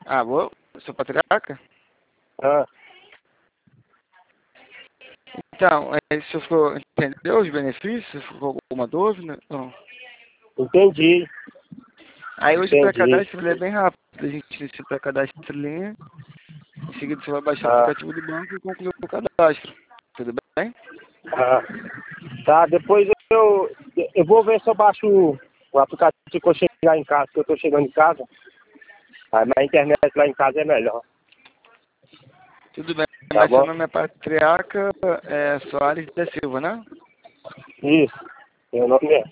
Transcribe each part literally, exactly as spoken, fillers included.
Ah, vou? Sou patriarca? Ah, Então, aí se ficou, entendeu os benefícios? Se ficou alguma dúvida? Não. entendi, Aí hoje o entendi. pré-cadastro ele é bem rápido. A gente inicia o pré-cadastro em linha. Em seguida você vai baixar o Ah, aplicativo do banco e concluir o cadastro. Tudo bem? ah. Tá, depois eu, eu vou ver se eu baixo o, o aplicativo quando eu chegar em casa, que eu tô chegando em casa. Aí na internet lá em casa é melhor. Tudo bem. Tá Mas seu bom? nome é patriarca é, Soares da Silva, né? Isso. Meu nome é.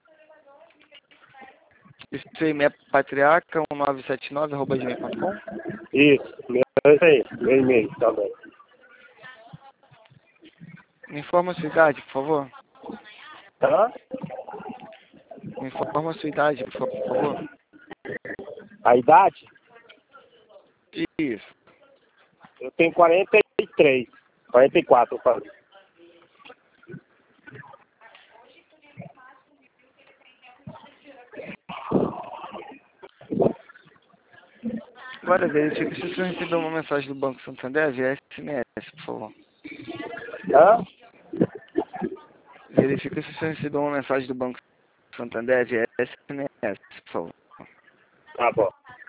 E seu e-mail é patriarca um nove sete nove arroba gmail ponto com? Isso. Meu, é isso aí. Meu e-mail também. Me informa a sua idade, por favor. Tá? Me informa a sua idade, por favor. A idade? Isso. Eu tenho quarenta e três. quarenta e quatro, eu falo. Agora verifique se você recebeu uma mensagem do Banco Santander via S M S, por favor. Hã? Verifique se você recebeu uma mensagem do Banco Santander via S M S, por favor. Tá bom.